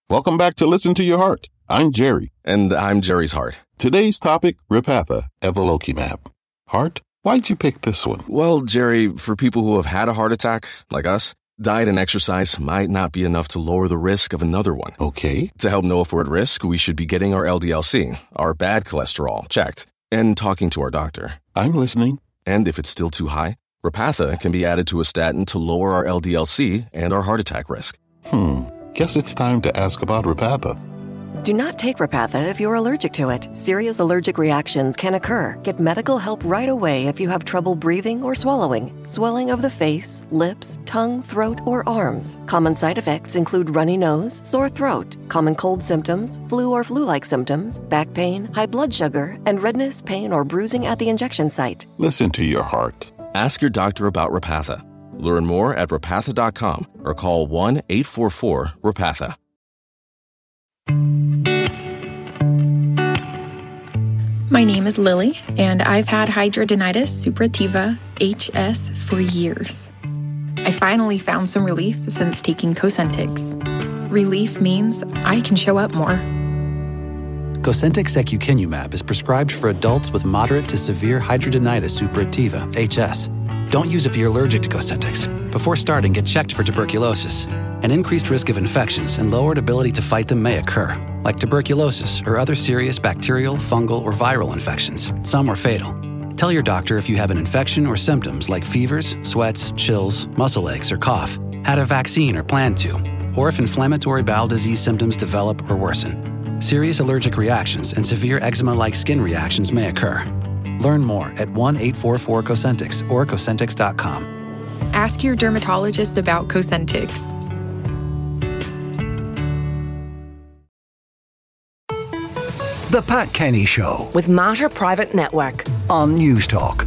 Welcome back to Listen to Your Heart. I'm Jerry. And I'm Jerry's heart. Today's topic, Repatha, evolocumab. Heart, why'd you pick this one? Well, Jerry, for people who have had a heart attack, like us, diet and exercise might not be enough to lower the risk of another one. Okay. To help know if we're at risk, we should be getting our LDL-C, our bad cholesterol, checked, and talking to our doctor. I'm listening. And if it's still too high, Repatha can be added to a statin to lower our LDL-C and our heart attack risk. Guess it's time to ask about Repatha. Do not take Repatha if you're allergic to it. Serious allergic reactions can occur. Get medical help right away if you have trouble breathing or swallowing, swelling of the face, lips, tongue, throat, or arms. Common side effects include runny nose, sore throat, common cold symptoms, flu or flu-like symptoms, back pain, high blood sugar, and redness, pain, or bruising at the injection site. Listen to your heart. Ask your doctor about Repatha. Learn more at repatha.com or call 1-844-REPATHA. My name is Lily, and I've had hidradenitis suppurativa, HS, for years. I finally found some relief since taking Cosentyx. Relief means I can show up more. Cosentyx secukinumab is prescribed for adults with moderate to severe hidradenitis suppurativa, HS. Don't use if you're allergic to Cosentyx. Before starting, get checked for tuberculosis. An increased risk of infections and lowered ability to fight them may occur, like tuberculosis or other serious bacterial, fungal, or viral infections. Some are fatal. Tell your doctor if you have an infection or symptoms like fevers, sweats, chills, muscle aches, or cough, had a vaccine or plan to, or if inflammatory bowel disease symptoms develop or worsen. Serious allergic reactions and severe eczema-like skin reactions may occur. Learn more at 1-844-COSENTYX or Cosentyx.com. Ask your dermatologist about Cosentyx. The Pat Kenny Show with Mater Private Network on News Talk.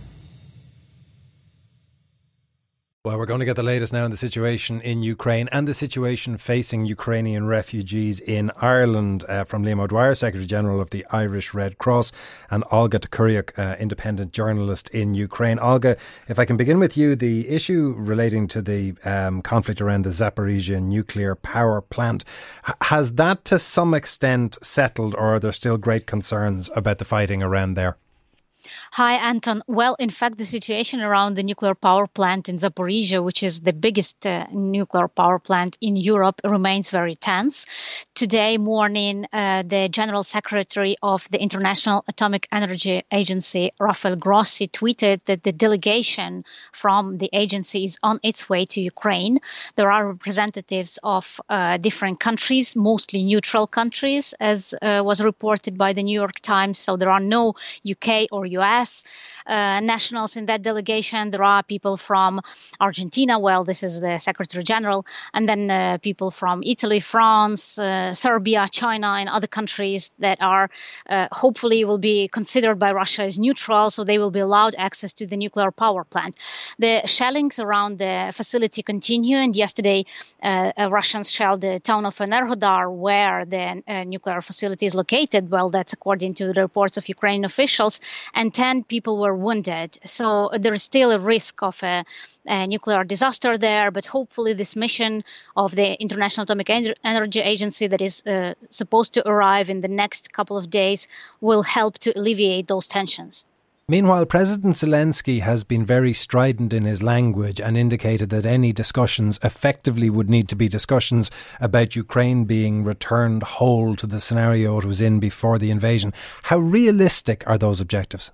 Well, we're going to get the latest now on the situation in Ukraine and the situation facing Ukrainian refugees in Ireland from Liam O'Dwyer, Secretary-General of the Irish Red Cross, and Olga Tokaryuk, independent journalist in Ukraine. Olga, if I can begin with you, the issue relating to the conflict around the Zaporizhzhia nuclear power plant, has that to some extent settled, or are there still great concerns about the fighting around there? Hi, Anton. Well, in fact, the situation around the nuclear power plant in Zaporizhzhia, which is the biggest nuclear power plant in Europe, remains very tense. Today morning, the General Secretary of the International Atomic Energy Agency, Rafael Grossi, tweeted that the delegation from the agency is on its way to Ukraine. There are representatives of different countries, mostly neutral countries, as was reported by the New York Times. So there are no UK or US nationals in that delegation. There are people from Argentina. Well, this is the Secretary General. And then people from Italy, France, Serbia, China, and other countries that are hopefully will be considered by Russia as neutral. So they will be allowed access to the nuclear power plant. The shellings around the facility continue. And yesterday, Russians shelled the town of Enerhodar, where the nuclear facility is located. Well, that's according to the reports of Ukrainian officials. And 10 people were wounded. So there is still a risk of a nuclear disaster there. But hopefully this mission of the International Atomic Energy Agency that is supposed to arrive in the next couple of days will help to alleviate those tensions. Meanwhile, President Zelensky has been very strident in his language and indicated that any discussions effectively would need to be discussions about Ukraine being returned whole to the scenario it was in before the invasion. How realistic are those objectives?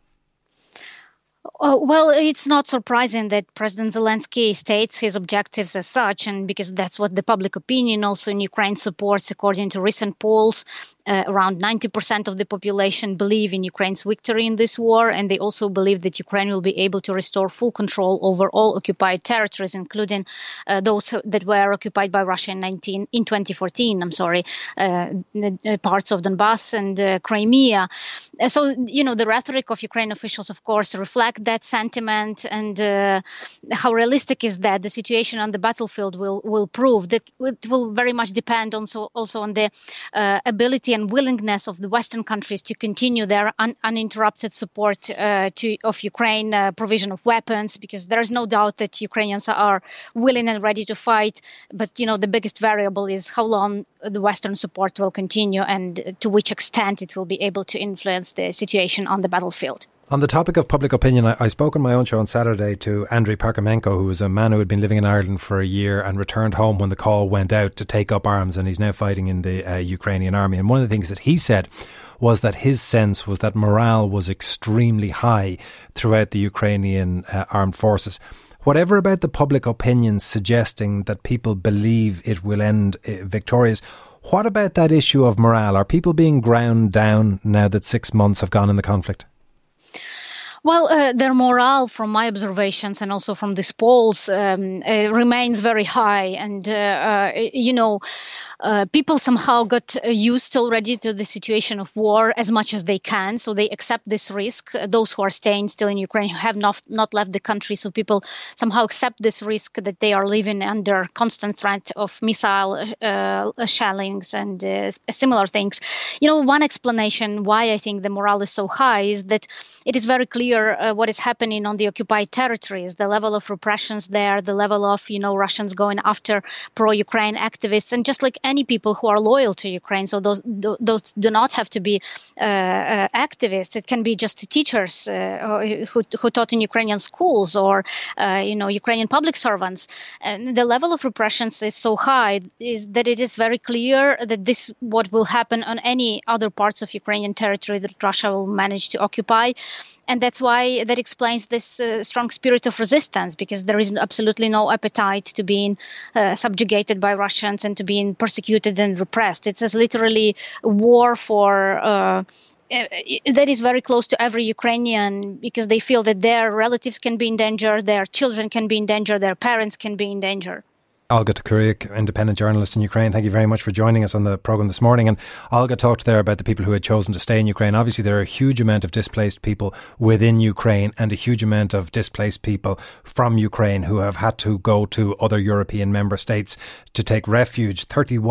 Well, it's not surprising that President Zelensky states his objectives as such, and because that's what the public opinion also in Ukraine supports. According to recent polls, around 90% of the population believe in Ukraine's victory in this war, and they also believe that Ukraine will be able to restore full control over all occupied territories, including those that were occupied by Russia in 2014. Parts of Donbass and Crimea. So, the rhetoric of Ukrainian officials, of course, reflect that sentiment and how realistic is that? The situation on the battlefield will prove that it will very much depend also on the ability and willingness of the Western countries to continue their uninterrupted support of Ukraine, provision of weapons, because there is no doubt that Ukrainians are willing and ready to fight. But, the biggest variable is how long the Western support will continue and to which extent it will be able to influence the situation on the battlefield. On the topic of public opinion, I spoke on my own show on Saturday to Andrei Parkhomenko, who was a man who had been living in Ireland for a year and returned home when the call went out to take up arms, and he's now fighting in the Ukrainian army. And one of the things that he said was that his sense was that morale was extremely high throughout the Ukrainian armed forces. Whatever about the public opinion suggesting that people believe it will end victorious, what about that issue of morale? Are people being ground down now that 6 months have gone in the conflict? Well, their morale, from my observations and also from these polls, remains very high. And, people somehow got used already to the situation of war as much as they can. So they accept this risk. Those who are staying still in Ukraine, who have not left the country. So people somehow accept this risk that they are living under constant threat of missile shellings and similar things. One explanation why I think the morale is so high is that it is very clear what is happening on the occupied territories, the level of repressions there, the level of, Russians going after pro-Ukraine activists, and just like any people who are loyal to Ukraine. So those do not have to be activists. It can be just teachers who taught in Ukrainian schools or, Ukrainian public servants. And the level of repressions is so high is that it is very clear that this what will happen on any other parts of Ukrainian territory that Russia will manage to occupy. And that's why that explains this strong spirit of resistance, because there is absolutely no appetite to being subjugated by Russians and to being persecuted and repressed. It's literally a war for that is very close to every Ukrainian, because they feel that their relatives can be in danger, their children can be in danger, their parents can be in danger. Olga Tokarev, independent journalist in Ukraine, thank you very much for joining us on the programme this morning. And Olga talked there about the people who had chosen to stay in Ukraine. Obviously, there are a huge amount of displaced people within Ukraine and a huge amount of displaced people from Ukraine who have had to go to other European member states to take refuge.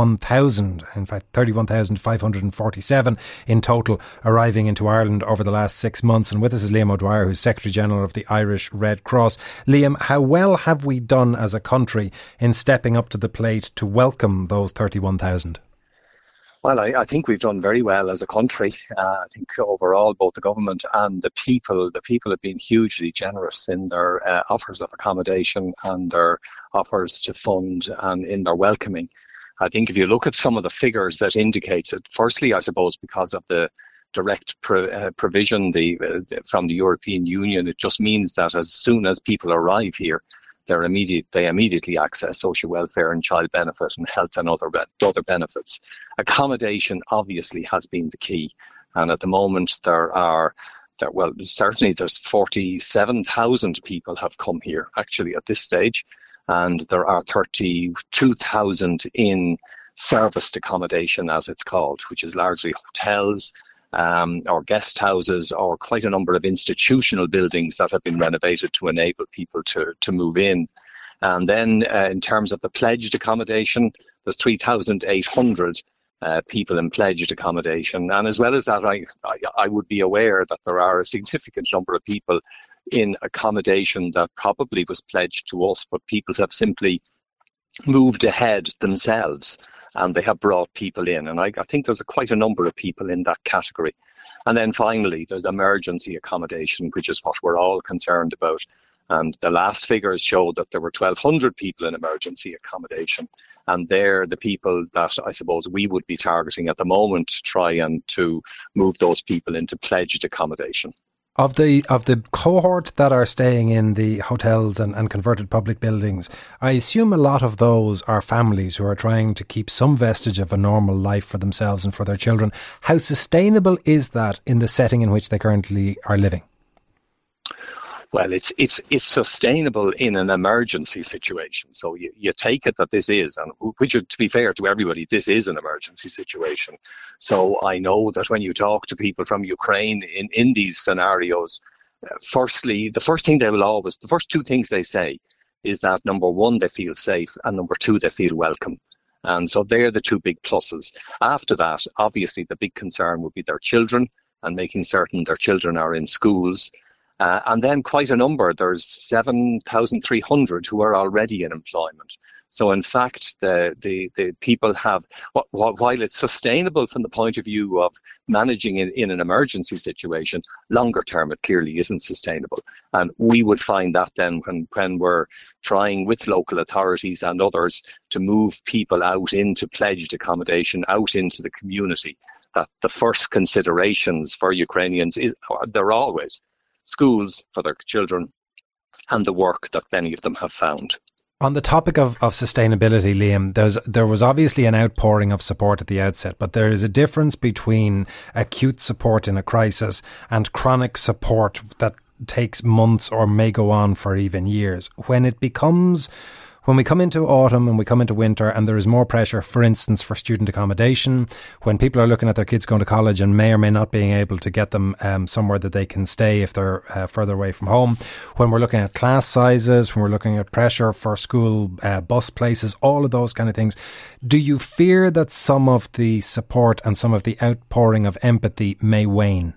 31,547 in total arriving into Ireland over the last 6 months. And with us is Liam O'Dwyer, who's Secretary General of the Irish Red Cross. Liam, how well have we done as a country in stepping up to the plate to welcome those 31,000? Well, I think we've done very well as a country. I think overall, both the government and the people have been hugely generous in their offers of accommodation and their offers to fund and in their welcoming. I think if you look at some of the figures that indicate it, firstly, I suppose because of the direct provision from the European Union, it just means that as soon as people arrive here, they immediately access social welfare and child benefit and health and other benefits. Accommodation obviously has been the key, and at the moment certainly there's 47,000 people have come here actually at this stage, and there are 32,000 in serviced accommodation, as it's called, which is largely hotels, or guest houses, or quite a number of institutional buildings that have been renovated to enable people to move in. And then in terms of the pledged accommodation, there's 3,800 people in pledged accommodation. And as well as that, I would be aware that there are a significant number of people in accommodation that probably was pledged to us, but people have simply moved ahead themselves and they have brought people in. And I think there's quite a number of people in that category. And then finally, there's emergency accommodation, which is what we're all concerned about. And the last figures show that there were 1,200 people in emergency accommodation. And they're the people that I suppose we would be targeting at the moment to try and to move those people into pledged accommodation. Of the cohort that are staying in the hotels and converted public buildings, I assume a lot of those are families who are trying to keep some vestige of a normal life for themselves and for their children. How sustainable is that in the setting in which they currently are living? Well, it's sustainable in an emergency situation. So you take it that this is, and which, to be fair to everybody, this is an emergency situation. So I know that when you talk to people from Ukraine in these scenarios, firstly, the first two things they say is that, number one, they feel safe, and number two, they feel welcome. And so they're the two big pluses. After that, obviously, the big concern would be their children and making certain their children are in schools. And then quite a number, there's 7,300 who are already in employment. So in fact, the people have, while it's sustainable from the point of view of managing it in an emergency situation, longer term it clearly isn't sustainable. And we would find that then when we're trying with local authorities and others to move people out into pledged accommodation, out into the community, that the first considerations for Ukrainians they're always schools for their children and the work that many of them have found. On the topic of sustainability, Liam, there was obviously an outpouring of support at the outset, but there is a difference between acute support in a crisis and chronic support that takes months or may go on for even years. When we come into autumn and we come into winter and there is more pressure, for instance, for student accommodation, when people are looking at their kids going to college and may or may not being able to get them somewhere that they can stay if they're further away from home, when we're looking at class sizes, when we're looking at pressure for school bus places, all of those kind of things, do you fear that some of the support and some of the outpouring of empathy may wane?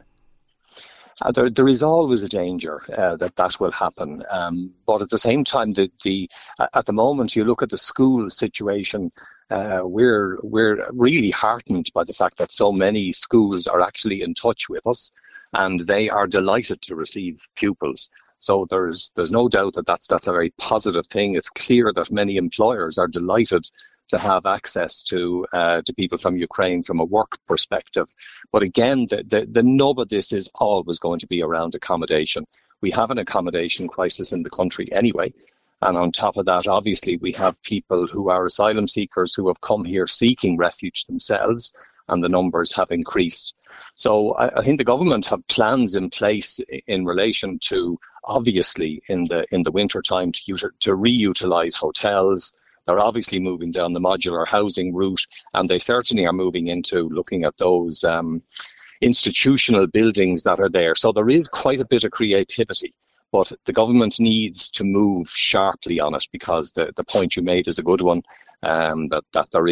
There is always a danger that will happen, but at the same time, at the moment you look at the school situation, we're really heartened by the fact that so many schools are actually in touch with us, and they are delighted to receive pupils. So there's no doubt that that's a very positive thing. It's clear that many employers are delighted to have access to people from Ukraine from a work perspective. But again, the nub of this is always going to be around accommodation. We have an accommodation crisis in the country anyway. And on top of that, obviously, we have people who are asylum seekers who have come here seeking refuge themselves, and the numbers have increased. So I think the government have plans in place in relation to, obviously, in the winter time to reutilise hotels. They're obviously moving down the modular housing route, and they certainly are moving into looking at those institutional buildings that are there. So there is quite a bit of creativity, but the government needs to move sharply on it, because the point you made is a good one, that there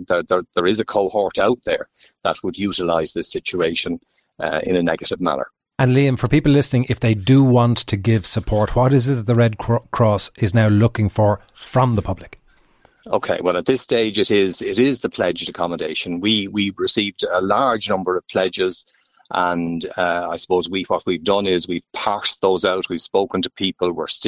is a cohort out there that would utilise this situation in a negative manner. And Liam, for people listening, if they do want to give support, what is it that the Red Cross is now looking for from the public? Okay, well, at this stage, it is the pledged accommodation. We received a large number of pledges, and I suppose what we've done is we've parsed those out. We've spoken to people.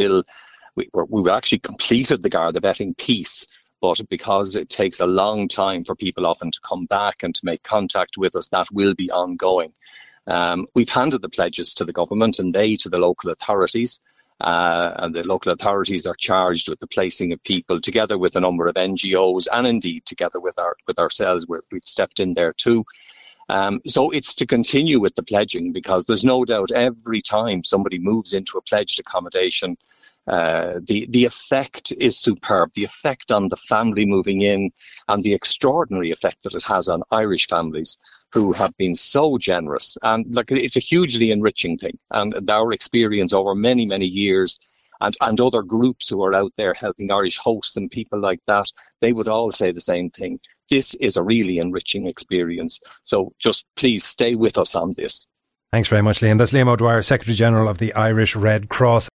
We've actually completed the Garda vetting piece, but because it takes a long time for people often to come back and to make contact with us, that will be ongoing. We've handed the pledges to the government and they to the local authorities. And the local authorities are charged with the placing of people, together with a number of NGOs, and indeed together with ourselves. We've stepped in there too. So it's to continue with the pledging, because there's no doubt every time somebody moves into a pledged accommodation, the effect is superb. The effect on the family moving in, and the extraordinary effect that it has on Irish families who have been so generous. And it's a hugely enriching thing. And our experience over many, many years, and other groups who are out there helping Irish hosts and people like that, they would all say the same thing. This is a really enriching experience. So just please stay with us on this. Thanks very much, Liam. That's Liam O'Dwyer, Secretary General of the Irish Red Cross.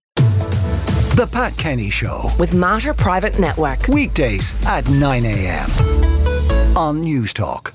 The Pat Kenny Show with Mater Private Network. Weekdays at 9 a.m. on News Talk.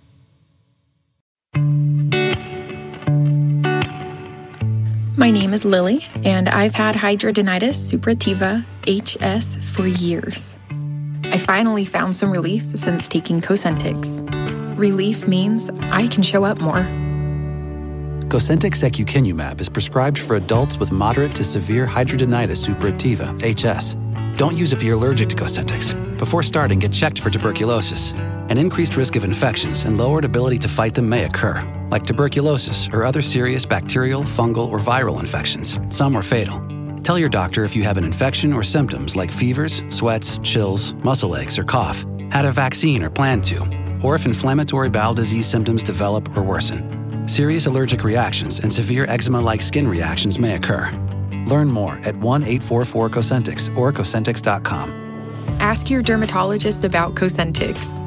My name is Lily, and I've had hidradenitis suppurativa, HS, for years. I finally found some relief since taking Cosentyx. Relief means I can show up more. Cosentyx secukinumab is prescribed for adults with moderate to severe hidradenitis suppurativa, HS. Don't use if you're allergic to Cosentyx. Before starting, get checked for tuberculosis. An increased risk of infections and lowered ability to fight them may occur, like tuberculosis or other serious bacterial, fungal, or viral infections. Some are fatal. Tell your doctor if you have an infection or symptoms like fevers, sweats, chills, muscle aches, or cough, had a vaccine or plan to, or if inflammatory bowel disease symptoms develop or worsen. Serious allergic reactions and severe eczema-like skin reactions may occur. Learn more at 1-844-COSENTIX or Cosentix.com. Ask your dermatologist about Cosentix.